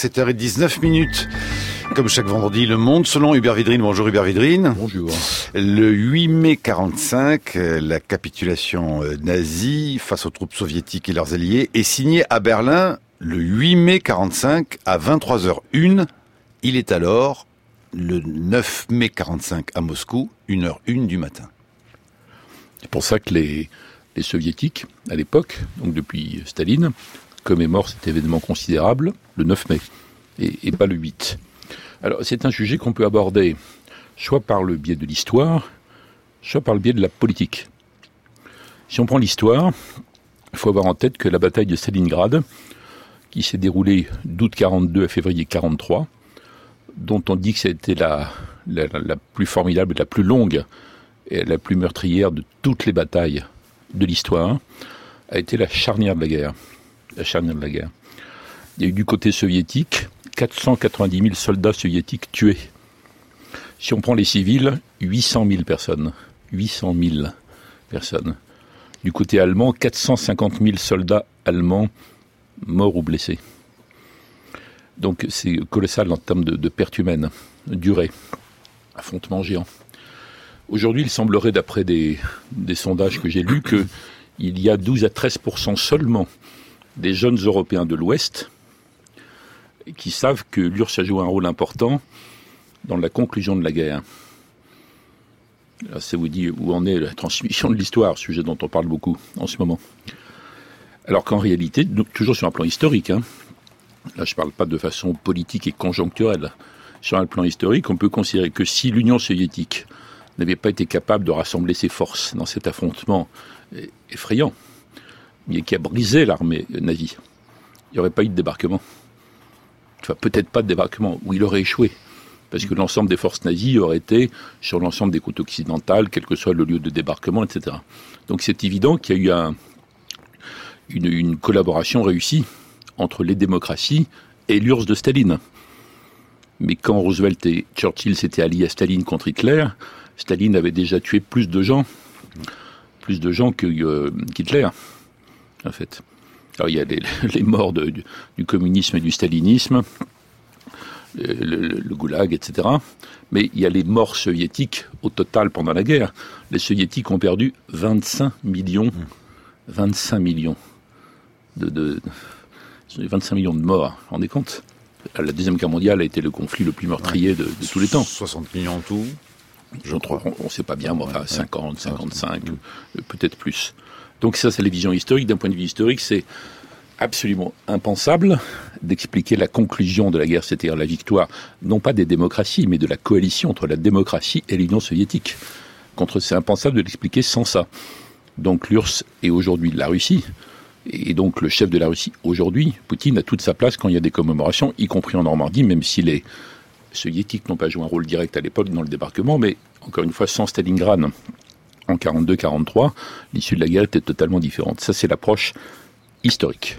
7h19. Comme chaque vendredi, Le Monde selon Hubert Védrine. Bonjour Hubert Védrine. Bonjour. Le 8 mai 45, la capitulation nazie face aux troupes soviétiques et leurs alliés est signée à Berlin le 8 mai 45 à 23h01. Il est alors le 9 mai 45 à Moscou, 1h01 du matin. C'est pour ça que les soviétiques, à l'époque, donc depuis Staline, commémorent cet événement considérable le 9 mai et pas le 8. Alors c'est un sujet qu'on peut aborder soit par le biais de l'histoire, soit par le biais de la politique. Si on prend l'histoire, il faut avoir en tête que la bataille de Stalingrad, qui s'est déroulée d'août 42 à février 43, dont on dit que c'était la plus formidable, la plus longue et la plus meurtrière de toutes les batailles de l'histoire, a été la charnière de la guerre. La charnière de la guerre. Il y a eu du côté soviétique 490 000 soldats soviétiques tués. Si on prend les civils, 800 000 personnes. 800 000 personnes. Du côté allemand, 450 000 soldats allemands morts ou blessés. Donc c'est colossal en termes de pertes humaines, durée, affrontement géant. Aujourd'hui, il semblerait, d'après des sondages que j'ai lus, qu'il y a 12 à 13% seulement des jeunes Européens de l'Ouest qui savent que l'URSS a joué un rôle important dans la conclusion de la guerre. Là, ça vous dit où en est la transmission de l'histoire, sujet dont on parle beaucoup en ce moment. Alors qu'en réalité, toujours sur un plan historique, là je ne parle pas de façon politique et conjoncturelle, sur un plan historique, on peut considérer que si l'Union soviétique n'avait pas été capable de rassembler ses forces dans cet affrontement effrayant, mais qui a brisé l'armée nazie, il n'y aurait pas eu de débarquement. Enfin, peut-être pas de débarquement, où il aurait échoué. Parce que l'ensemble des forces nazies aurait été sur l'ensemble des côtes occidentales, quel que soit le lieu de débarquement, etc. Donc c'est évident qu'il y a eu une collaboration réussie entre les démocraties et l'URSS de Staline. Mais quand Roosevelt et Churchill s'étaient alliés à Staline contre Hitler, Staline avait déjà tué plus de gens qu'Hitler, en fait. Alors il y a les morts du communisme et du stalinisme, le goulag, etc. Mais il y a les morts soviétiques au total pendant la guerre. Les soviétiques ont perdu 25 millions de 25 millions de morts, vous vous rendez compte ? La Deuxième Guerre mondiale a été le conflit le plus meurtrier de tous les temps. 60 millions en tout, je crois. On ne sait pas bien, mais enfin 50, 55, peut-être plus. Donc ça, c'est la vision historique. D'un point de vue historique, c'est absolument impensable d'expliquer la conclusion de la guerre, c'est-à-dire la victoire, non pas des démocraties, mais de la coalition entre la démocratie et l'Union soviétique. C'est impensable de l'expliquer sans ça. Donc l'URSS est aujourd'hui la Russie, et donc le chef de la Russie aujourd'hui, Poutine, a toute sa place quand il y a des commémorations, y compris en Normandie, même si les soviétiques n'ont pas joué un rôle direct à l'époque dans le débarquement, mais encore une fois, sans Stalingrad, en 42-43, l'issue de la guerre était totalement différente. Ça, c'est l'approche historique.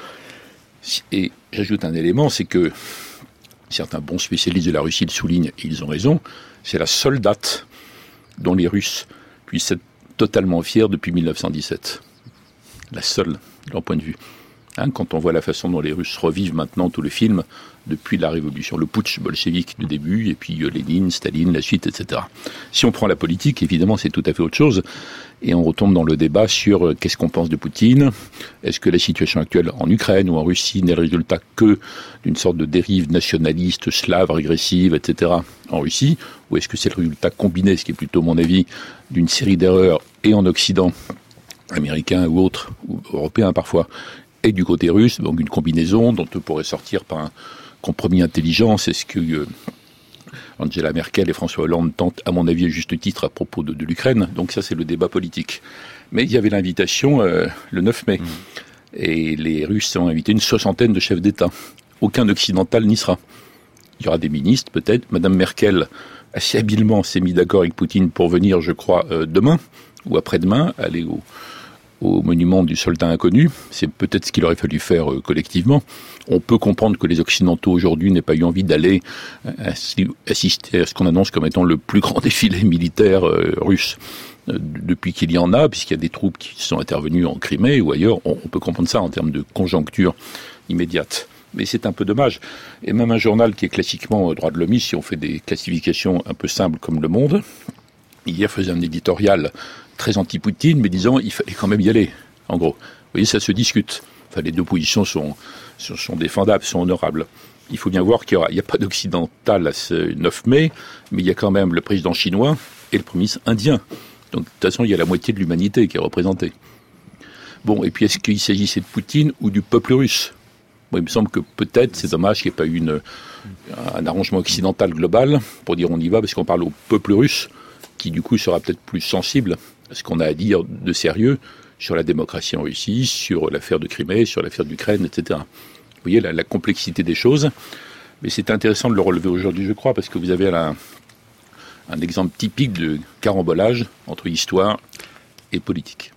Et j'ajoute un élément, c'est que certains bons spécialistes de la Russie le soulignent, et ils ont raison, c'est la seule date dont les Russes puissent être totalement fiers depuis 1917. La seule, de leur point de vue. Quand on voit la façon dont les Russes revivent maintenant tout le film, depuis la révolution, le putsch bolchevique du début, et puis Lénine, Staline, la suite, etc. Si on prend la politique, évidemment, c'est tout à fait autre chose, et on retombe dans le débat sur qu'est-ce qu'on pense de Poutine. Est-ce que la situation actuelle en Ukraine ou en Russie n'est le résultat que d'une sorte de dérive nationaliste, slave, régressive, etc. en Russie, ou est-ce que c'est le résultat combiné, ce qui est plutôt, à mon avis, d'une série d'erreurs, et en Occident, américain ou autre, ou européen parfois, et du côté russe, donc une combinaison dont on pourrait sortir par un compromis intelligent. C'est ce que Angela Merkel et François Hollande tentent, à mon avis, à juste titre, à propos de l'Ukraine. Donc ça, c'est le débat politique. Mais il y avait l'invitation le 9 mai. Et les Russes ont invité une 60aine de chefs d'État. Aucun occidental n'y sera. Il y aura des ministres, peut-être. Madame Merkel, assez habilement, s'est mise d'accord avec Poutine pour venir, je crois, demain ou après-demain, aller au monument du soldat inconnu. C'est peut-être ce qu'il aurait fallu faire collectivement. On peut comprendre que les Occidentaux aujourd'hui n'aient pas eu envie d'aller assister à ce qu'on annonce comme étant le plus grand défilé militaire russe depuis qu'il y en a, puisqu'il y a des troupes qui sont intervenues en Crimée ou ailleurs. On peut comprendre ça en termes de conjoncture immédiate. Mais c'est un peu dommage. Et même un journal qui est classiquement droit de l'homme, si on fait des classifications un peu simples comme Le Monde, hier faisait un éditorial très anti-Poutine, mais disant il fallait quand même y aller, en gros. Vous voyez, ça se discute. Enfin, les deux positions sont défendables, sont honorables. Il faut bien voir qu'il n'y a pas d'occidental à ce 9 mai, mais il y a quand même le président chinois et le premier ministre indien. Donc, de toute façon, il y a la moitié de l'humanité qui est représentée. Bon, et puis est-ce qu'il s'agissait de Poutine ou du peuple russe ? Moi, il me semble que peut-être, c'est dommage qu'il n'y ait pas eu un arrangement occidental global pour dire on y va, parce qu'on parle au peuple russe, qui du coup sera peut-être plus sensible à ce qu'on a à dire de sérieux sur la démocratie en Russie, sur l'affaire de Crimée, sur l'affaire d'Ukraine, etc. Vous voyez la complexité des choses, mais c'est intéressant de le relever aujourd'hui, je crois, parce que vous avez là un exemple typique de carambolage entre histoire et politique.